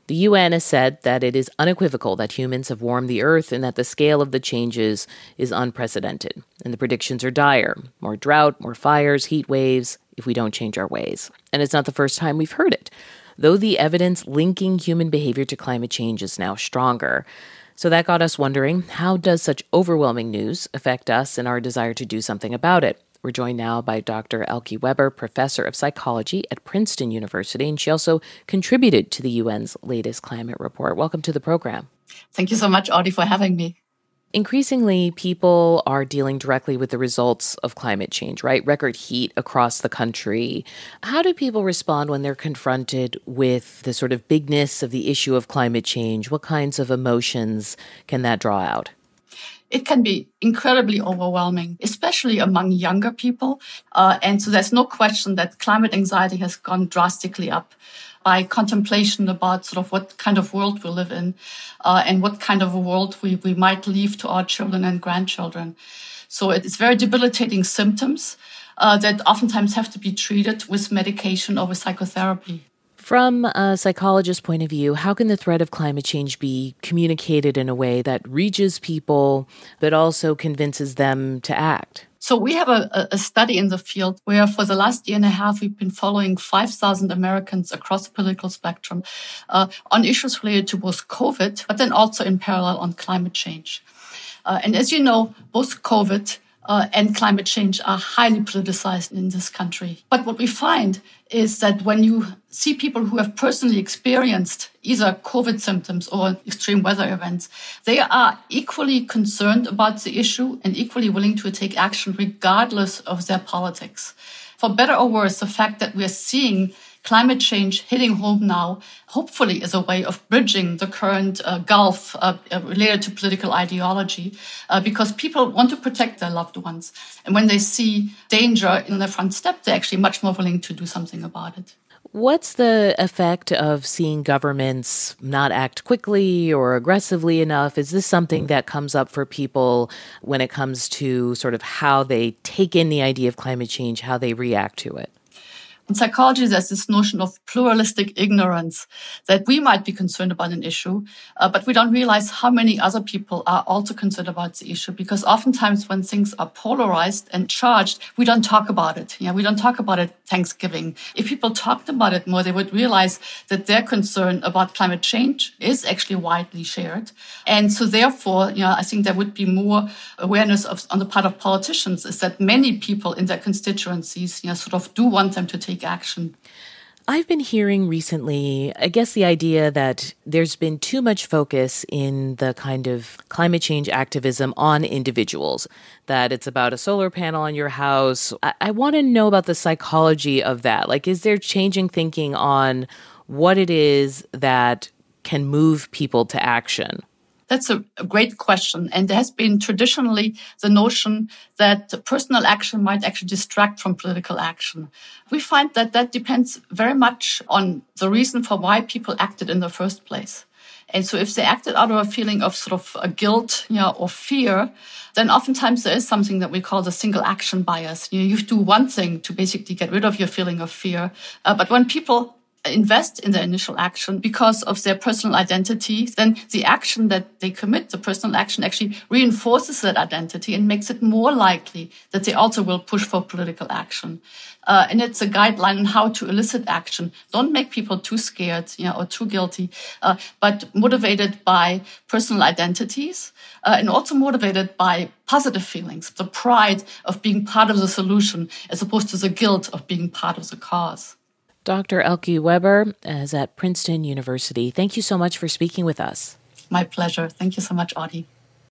The UN has said that it is unequivocal that humans have warmed the Earth and that the scale of the changes is unprecedented. And the predictions are dire. More drought, more fires, heat waves, if we don't change our ways. And it's not the first time we've heard it, though the evidence linking human behavior to climate change is now stronger. So that got us wondering, how does such overwhelming news affect us and our desire to do something about it? We're joined now by Dr. Elke Weber, professor of psychology at Princeton University, and she also contributed to the UN's latest climate report. Welcome to the program. Thank you so much, Audie, for having me. Increasingly, people are dealing directly with the results of climate change, right? Record heat across the country. How do people respond when they're confronted with the sort of bigness of the issue of climate change? What kinds of emotions can that draw out? It can be incredibly overwhelming, especially among younger people. And so there's no question that climate anxiety has gone drastically up by contemplation about sort of what kind of world we live in and what kind of a world we might leave to our children and grandchildren. So it's very debilitating symptoms that oftentimes have to be treated with medication or with psychotherapy. From a psychologist's point of view, how can the threat of climate change be communicated in a way that reaches people, but also convinces them to act? So we have a study in the field where for the last year and a half, we've been following 5,000 Americans across the political spectrum on issues related to both COVID, but then also in parallel on climate change. And as you know, both COVID and climate change are highly politicized in this country. But what we find is that when you see people who have personally experienced either COVID symptoms or extreme weather events, they are equally concerned about the issue and equally willing to take action regardless of their politics. For better or worse, the fact that we're seeing climate change hitting home now, hopefully is a way of bridging the current gulf related to political ideology, because people want to protect their loved ones. And when they see danger in their front step, they're actually much more willing to do something about it. What's the effect of seeing governments not act quickly or aggressively enough? Is this something that comes up for people when it comes to sort of how they take in the idea of climate change, how they react to it? In psychology, there's this notion of pluralistic ignorance, that we might be concerned about an issue, but we don't realize how many other people are also concerned about the issue, because oftentimes when things are polarized and charged, we don't talk about it. We don't talk about it Thanksgiving. If people talked about it more, they would realize that their concern about climate change is actually widely shared. And so therefore, I think there would be more awareness on the part of politicians, is that many people in their constituencies, sort of do want them to take action. I've been hearing recently, I guess, the idea that there's been too much focus in the kind of climate change activism on individuals, that it's about a solar panel on your house. I want to know about the psychology of that. Like, is there changing thinking on what it is that can move people to action? That's a great question. And there has been traditionally the notion that personal action might actually distract from political action. We find that that depends very much on the reason for why people acted in the first place. And so if they acted out of a feeling of sort of a guilt, or fear, then oftentimes there is something that we call the single action bias. You do one thing to basically get rid of your feeling of fear. But when people invest in their initial action because of their personal identity, then the action that they commit, the personal action, actually reinforces that identity and makes it more likely that they also will push for political action. And it's a guideline on how to elicit action. Don't make people too scared, or too guilty, but motivated by personal identities, and also motivated by positive feelings, the pride of being part of the solution as opposed to the guilt of being part of the cause. Dr. Elke Weber is at Princeton University. Thank you so much for speaking with us. My pleasure. Thank you so much, Audie.